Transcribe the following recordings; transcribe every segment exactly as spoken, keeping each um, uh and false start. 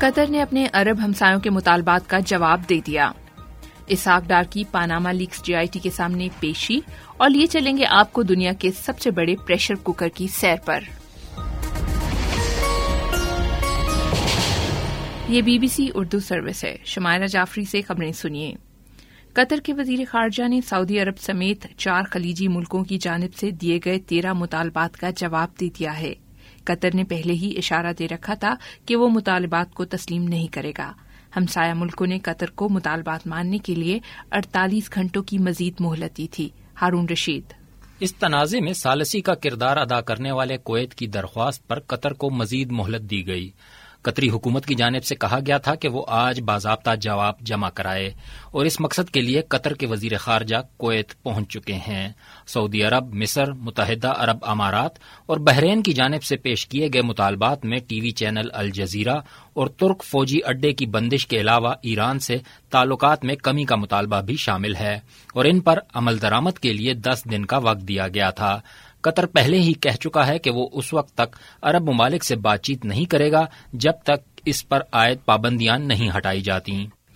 قطر نے اپنے عرب ہمسایوں کے مطالبات کا جواب دے دیا. اسحاق ڈار کی Panama leaks J I T کے سامنے پیشی، اور لیے چلیں گے آپ کو دنیا کے سب سے بڑے پریشر کوکر کی سیر پر. یہ B B C Urdu service ہے. شمائرہ جعفری سے خبریں سنیے. قطر کے وزیر خارجہ نے سعودی عرب سمیت چار خلیجی ملکوں کی جانب سے دیے گئے تیرہ مطالبات کا جواب دے دیا ہے. قطر نے پہلے ہی اشارہ دے رکھا تھا کہ وہ مطالبات کو تسلیم نہیں کرے گا. ہمسایہ ملکوں نے قطر کو مطالبات ماننے کے لیے اڑتالیس گھنٹوں کی مزید مہلت دی تھی. ہارون رشید. اس تنازع میں ثالثی کا کردار ادا کرنے والے کویت کی درخواست پر قطر کو مزید مہلت دی گئی. قطری حکومت کی جانب سے کہا گیا تھا کہ وہ آج باضابطہ جواب جمع کرائے، اور اس مقصد کے لیے قطر کے وزیر خارجہ کویت پہنچ چکے ہیں. سعودی عرب، مصر، متحدہ عرب امارات اور بحرین کی جانب سے پیش کیے گئے مطالبات میں ٹی وی چینل الجزیرہ اور ترک فوجی اڈے کی بندش کے علاوہ ایران سے تعلقات میں کمی کا مطالبہ بھی شامل ہے، اور ان پر عمل درآمد کے لیے دس دن کا وقت دیا گیا تھا. قطر پہلے ہی کہہ چکا ہے کہ وہ اس وقت تک عرب ممالک سے بات چیت نہیں کرے گا جب تک اس پر عائد پابندیاں نہیں ہٹائی جاتی.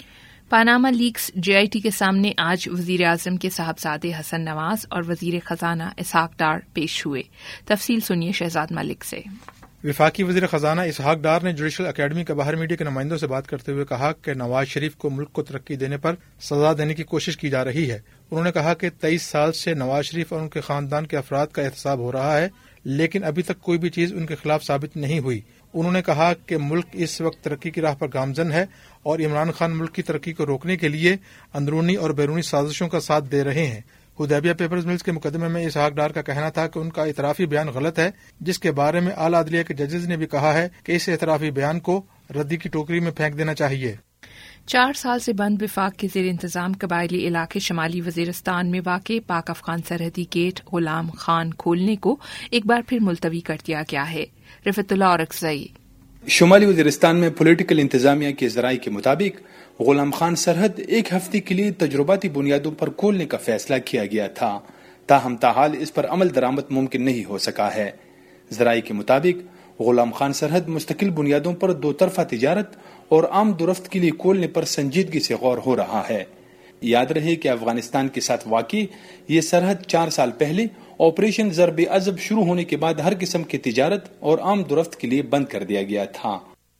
Panama leaks J I T کے سامنے آج وزیر اعظم کے صاحبزادے حسن نواز اور وزیر خزانہ اسحاق ڈار پیش ہوئے. تفصیل سنیے شہزاد ملک سے. وفاقی وزیر خزانہ اسحاق ڈار نے جوڈیشل اکیڈمی کے باہر میڈیا کے نمائندوں سے بات کرتے ہوئے کہا کہ نواز شریف کو ملک کو ترقی دینے پر سزا دینے کی کوشش کی جا رہی ہے. انہوں نے کہا کہ تیئیس سال سے نواز شریف اور ان کے خاندان کے افراد کا احتساب ہو رہا ہے، لیکن ابھی تک کوئی بھی چیز ان کے خلاف ثابت نہیں ہوئی. انہوں نے کہا کہ ملک اس وقت ترقی کی راہ پر گامزن ہے، اور عمران خان ملک کی ترقی کو روکنے کے لیے اندرونی اور بیرونی سازشوں کا ساتھ دے رہے ہیں. حدیبیہ پیپرز ملز کے مقدمے میں اسحاق ڈار کا کہنا تھا کہ ان کا اعترافی بیان غلط ہے، جس کے بارے میں اعلیٰ عدلیہ کے ججز نے بھی کہا ہے کہ اس اعترافی بیان کو ردی کی ٹوکری میں پھینک دینا چاہیے. چار سال سے بند وفاق کے زیر انتظام قبائلی علاقے شمالی وزیرستان میں واقع پاک افغان سرحدی گیٹ غلام خان کھولنے کو ایک بار پھر ملتوی کر دیا گیا ہے. رفعت اللہ اورکزئی. شمالی وزیرستان میں پولیٹیکل انتظامیہ کے ذرائع کے مطابق غلام خان سرحد ایک ہفتے کے لیے تجرباتی بنیادوں پر کھولنے کا فیصلہ کیا گیا تھا، تاہم تاحال اس پر عمل درآمد ممکن نہیں ہو سکا ہے. ذرائع کے مطابق غلام خان سرحد مستقل بنیادوں پر دو طرفہ تجارت اور عام درفت کے لیے کھولنے پر سنجیدگی سے غور ہو رہا ہے. یاد رہے کہ افغانستان کے ساتھ واقع یہ سرحد چار سال پہلے آپریشن ضرب عضب شروع ہونے کے بعد ہر قسم کی تجارت اور عام درفت کے لیے بند کر دیا گیا تھا.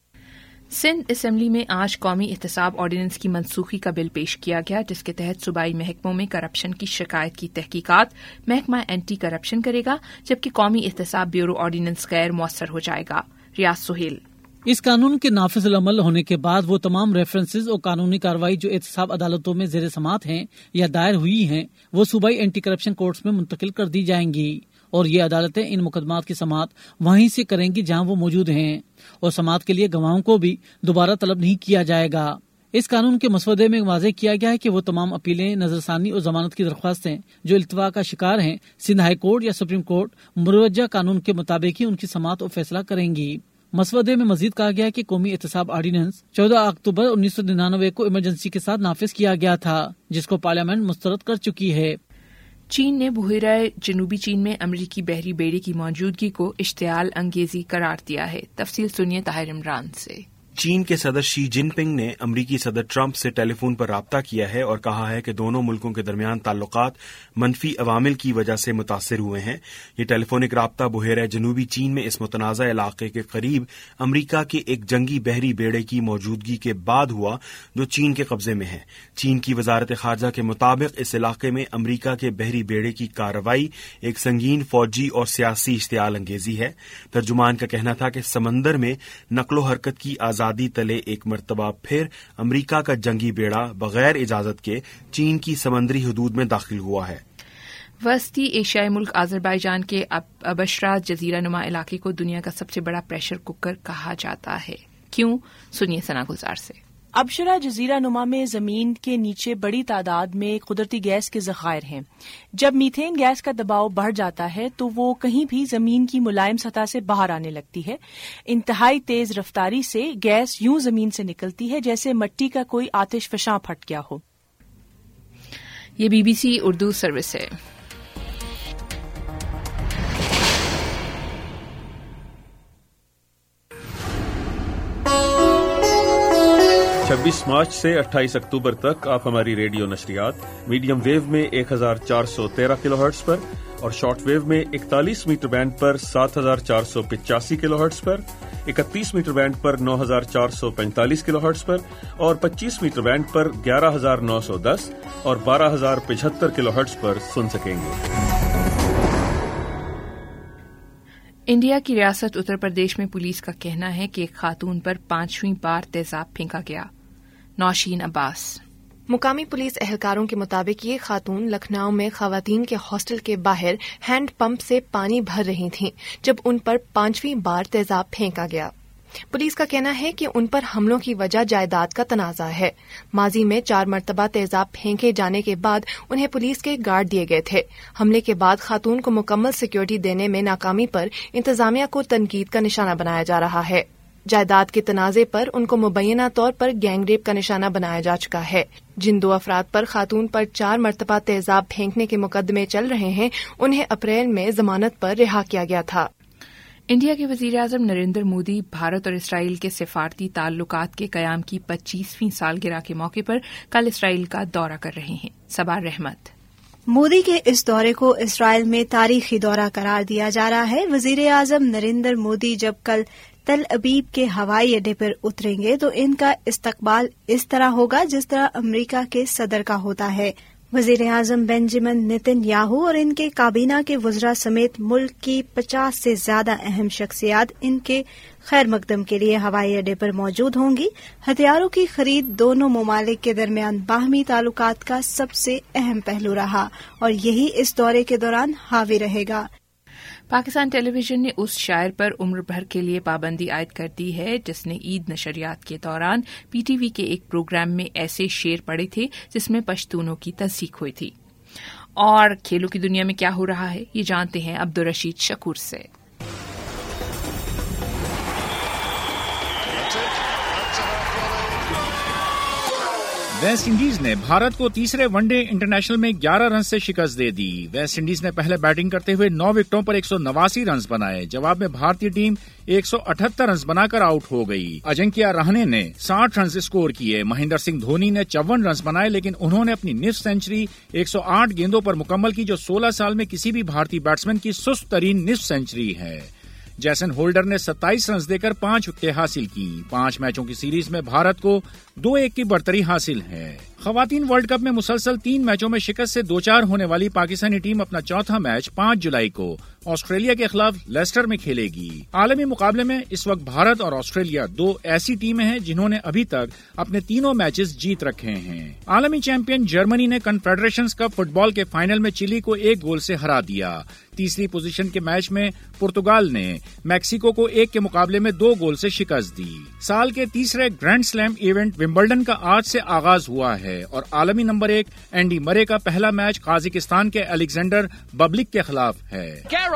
سندھ اسمبلی میں آج قومی احتساب آرڈیننس کی منسوخی کا بل پیش کیا گیا، جس کے تحت صوبائی محکموں میں کرپشن کی شکایت کی تحقیقات محکمہ اینٹی کرپشن کرے گا، جبکہ قومی احتساب بیورو آرڈیننس غیر مؤثر ہو جائے گا. ریاض سہیل. اس قانون کے نافذ العمل ہونے کے بعد وہ تمام ریفرنسز اور قانونی کارروائی جو احتساب عدالتوں میں زیر سماعت ہیں یا دائر ہوئی ہیں وہ صوبائی اینٹی کرپشن کورٹس میں منتقل کر دی جائیں گی، اور یہ عدالتیں ان مقدمات کی سماعت وہیں سے کریں گی جہاں وہ موجود ہیں، اور سماعت کے لیے گواہوں کو بھی دوبارہ طلب نہیں کیا جائے گا. اس قانون کے مسودے میں واضح کیا گیا ہے کہ وہ تمام اپیلیں، نظرثانی اور ضمانت کی درخواستیں جو التوا کا شکار ہیں سندھ ہائی کورٹ یا سپریم کورٹ مروجہ قانون کے مطابق ہی ان کی سماعت اور فیصلہ کریں گی. مسودے میں مزید کہا گیا کہ قومی احتساب آرڈیننس چودہ اکتوبر انیس سو ننانوے کو ایمرجنسی کے ساتھ نافذ کیا گیا تھا، جس کو پارلیمنٹ مسترد کر چکی ہے. چین نے بحیرہ جنوبی چین میں امریکی بحری بیڑے کی موجودگی کو اشتعال انگیزی قرار دیا ہے. تفصیل سنیے طاہر عمران سے. چین کے صدر شی جن پنگ نے امریکی صدر ٹرمپ سے ٹیلی فون پر رابطہ کیا ہے اور کہا ہے کہ دونوں ملکوں کے درمیان تعلقات منفی عوامل کی وجہ سے متاثر ہوئے ہیں. یہ ٹیلی فونک رابطہ بحیرہ جنوبی چین میں اس متنازع علاقے کے قریب امریکہ کے ایک جنگی بحری بیڑے کی موجودگی کے بعد ہوا جو چین کے قبضے میں ہے. چین کی وزارت خارجہ کے مطابق اس علاقے میں امریکہ کے بحری بیڑے کی کارروائی ایک سنگین فوجی اور سیاسی اشتعال انگیزی ہے. ترجمان کا کہنا تھا کہ سمندر میں نقل و حرکت کی آزادی تلے ایک مرتبہ پھر امریکہ کا جنگی بیڑا بغیر اجازت کے چین کی سمندری حدود میں داخل ہوا ہے. وسطی ایشیائی ملک آذربائیجان کے ابشرا جزیرہ نما علاقے کو دنیا کا سب سے بڑا پریشر کوکر کہا جاتا ہے. کیوں؟ سنیے ثنا گلزار سے. ابشرا جزیرہ نما میں زمین کے نیچے بڑی تعداد میں قدرتی گیس کے ذخائر ہیں. جب میتھین گیس کا دباؤ بڑھ جاتا ہے تو وہ کہیں بھی زمین کی ملائم سطح سے باہر آنے لگتی ہے. انتہائی تیز رفتاری سے گیس یوں زمین سے نکلتی ہے جیسے مٹی کا کوئی آتش فشاں پھٹ گیا ہو. یہ B B C Urdu service ہے. چھبیس مارچ سے اٹھائیس اکتوبر تک آپ ہماری ریڈیو نشریات میڈیم ویو میں ایک ہزار چار سو تیرہ کلو ہرٹز پر اور شارٹ ویو میں اکتالیس میٹر بینڈ پر سات ہزار چار سو پچاسی کلو ہرٹز پر، اکتیس میٹر بینڈ پر نو ہزار چار سو پینتالیس کلو ہرٹز پر اور پچیس میٹر بینڈ پر گیارہ ہزار نو سو دس اور بارہ ہزار پچہتر کلو ہرٹز پر سن سکیں گے۔ انڈیا کی ریاست اتر پردیش میں پولیس کا کہنا ہے کہ ایک خاتون پر پانچویں بار تیزاب پھینکا گیا۔ نوشین عباس۔ مقامی پولیس اہلکاروں کے مطابق یہ خاتون لکھنؤ میں خواتین کے ہاسٹل کے باہر ہینڈ پمپ سے پانی بھر رہی تھیں جب ان پر پانچویں بار تیزاب پھینکا گیا۔ پولیس کا کہنا ہے کہ ان پر حملوں کی وجہ جائیداد کا تنازع ہے۔ ماضی میں چار مرتبہ تیزاب پھینکے جانے کے بعد انہیں پولیس کے گارڈ دیے گئے تھے۔ حملے کے بعد خاتون کو مکمل سیکیورٹی دینے میں ناکامی پر انتظامیہ کو تنقید کا نشانہ بنایا جا رہا ہے۔ جائیداد کے تنازع پر ان کو مبینہ طور پر گینگ ریپ کا نشانہ بنایا جا چکا ہے۔ جن دو افراد پر خاتون پر چار مرتبہ تیزاب پھینکنے کے مقدمے چل رہے ہیں انہیں اپریل میں ضمانت پر رہا کیا گیا تھا۔ انڈیا کے وزیر اعظم نریندر مودی بھارت اور اسرائیل کے سفارتی تعلقات کے قیام کی پچیسویں سالگرہ کے موقع پر کل اسرائیل کا دورہ کر رہے ہیں۔ صبا رحمت۔ مودی کے اس دورے کو اسرائیل میں تاریخی دورہ قرار دیا جا رہا ہے۔ وزیر اعظم نریندر مودی جب کل تل ابیب کے ہوائی اڈے پر اتریں گے تو ان کا استقبال اس طرح ہوگا جس طرح امریکہ کے صدر کا ہوتا ہے۔ وزیر اعظم بنجمن نتن یاہو اور ان کے کابینہ کے وزراء سمیت ملک کی پچاس سے زیادہ اہم شخصیات ان کے خیر مقدم کے لیے ہوائی اڈے پر موجود ہوں گی۔ ہتھیاروں کی خرید دونوں ممالک کے درمیان باہمی تعلقات کا سب سے اہم پہلو رہا اور یہی اس دورے کے دوران حاوی رہے گا۔ پاکستان ٹیلی ویژن نے اس شاعر پر عمر بھر کے لیے پابندی عائد کر دی ہے جس نے عید نشریات کے دوران پی ٹی وی کے ایک پروگرام میں ایسے شعر پڑھے تھے جس میں پشتونوں کی تصدیق ہوئی تھی۔ اور کھیلوں کی دنیا میں کیا ہو رہا ہے یہ جانتے ہیں عبدالرشید شکور سے۔ ویسٹ انڈیز نے بھارت کو تیسرے ون ڈے انٹرنیشنل میں گیارہ رن سے شکست دے دی۔ ویسٹ انڈیز نے پہلے بیٹنگ کرتے ہوئے نو وکٹوں پر ایک سو نواسی رنز بنائے۔ جواب میں بھارتی ٹیم ایک سو اٹھہتر رنز بنا کر آؤٹ ہو گئی۔ اجنکیا رہانے نے ساٹھ رنز اسکور کیے۔ مہندر سنگھ دھونی نے چون رنز بنائے لیکن انہوں نے اپنی نصف سینچری ایک سو آٹھ گیندوں پر مکمل کی جو سولہ سال میں کسی بھی بھارتی بیٹسمین کی سست ترین نصف سینچری ہے۔ جیسن ہولڈر نے ستائیس رنز دے کر پانچ وکٹیں حاصل کی۔ پانچ میچوں کی سیریز میں بھارت کو دو ایک کی برتری حاصل ہے۔ خواتین ورلڈ کپ میں مسلسل تین میچوں میں شکست سے دوچار ہونے والی پاکستانی ٹیم اپنا چوتھا میچ پانچ جولائی کو آسٹریلیا کے خلاف لیسٹر میں کھیلے گی۔ عالمی مقابلے میں اس وقت بھارت اور آسٹریلیا دو ایسی ٹیمیں ہیں جنہوں نے ابھی تک اپنے تینوں میچز جیت رکھے ہیں۔ عالمی چیمپئن جرمنی نے کنفیڈریشنز کپ فٹ بال کے فائنل میں چلی کو ایک گول سے ہرا دیا۔ تیسری پوزیشن کے میچ میں پرتگال نے میکسیکو کو ایک کے مقابلے میں دو گول سے شکست دی۔ سال کے تیسرے گرینڈ سلیم ایونٹ ومبلڈن کا آج سے آغاز ہوا ہے اور عالمی نمبر ایک اینڈی مرے کا پہلا میچ قازقستان کے الیگزینڈر ببلک کے خلاف ہے۔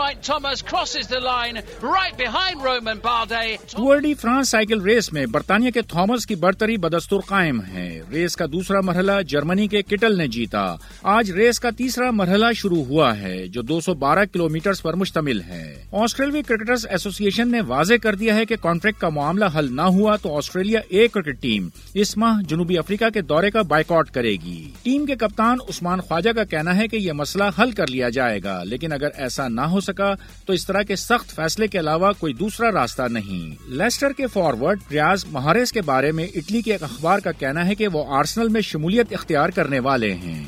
Tour de France cycle race میں برطانیہ کے تھامس کی برتری بدستور قائم ہے۔ ریس کا دوسرا مرحلہ جرمنی کے کٹل نے جیتا۔ آج ریس کا تیسرا مرحلہ شروع ہوا ہے جو دو سو بارہ کلو میٹر پر مشتمل ہے۔ آسٹریلوی کرکٹرز ایسوسی ایشن نے واضح کر دیا ہے کہ کانٹریکٹ کا معاملہ حل نہ ہوا تو آسٹریلیا اے کرکٹ ٹیم اس ماہ جنوبی افریقہ کے دورے کا بائیکاٹ کرے گی۔ ٹیم کے کپتان عثمان خواجہ کا کہنا ہے کہ یہ مسئلہ حل کر لیا جائے گا لیکن اگر ایسا نہ ہو سکا تو اس طرح کے سخت فیصلے کے علاوہ کوئی دوسرا راستہ نہیں۔ لیسٹر کے فارورڈ ریاض محارز کے بارے میں اٹلی کے ایک اخبار کا کہنا ہے کہ وہ آرسنل میں شمولیت اختیار کرنے والے ہیں۔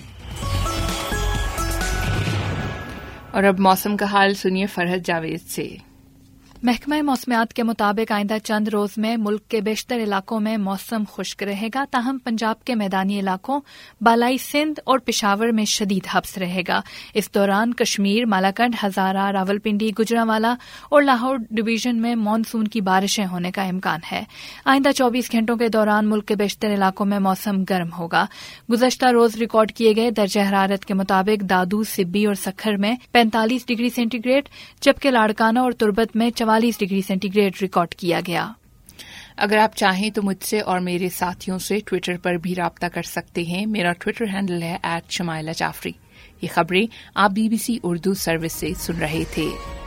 اور اب موسم کا حال سنیے فرحت جاوید سے۔ محکمہ موسمیات کے مطابق آئندہ چند روز میں ملک کے بیشتر علاقوں میں موسم خشک رہے گا، تاہم پنجاب کے میدانی علاقوں، بالائی سندھ اور پشاور میں شدید حبس رہے گا۔ اس دوران کشمیر، مالاکنڈ، ہزارہ، راولپنڈی، گجرانوالہ اور لاہور ڈویژن میں مانسون کی بارشیں ہونے کا امکان ہے۔ آئندہ چوبیس گھنٹوں کے دوران ملک کے بیشتر علاقوں میں موسم گرم ہوگا۔ گزشتہ روز ریکارڈ کیے گئے درجہ حرارت کے مطابق دادو، سبی اور سکھر میں پینتالیس ڈگری سینٹی گریڈ جبکہ لاڑکانہ اور تربت میں چوالیس ڈگری سینٹی گریڈ ریکارڈ کیا گیا۔ اگر آپ چاہیں تو مجھ سے اور میرے ساتھیوں سے ٹویٹر پر بھی رابطہ کر سکتے ہیں۔ میرا ٹویٹر ہینڈل ہے ایٹ شمائلہ جعفری۔ یہ خبریں آپ B B C Urdu service سے سن رہے تھے۔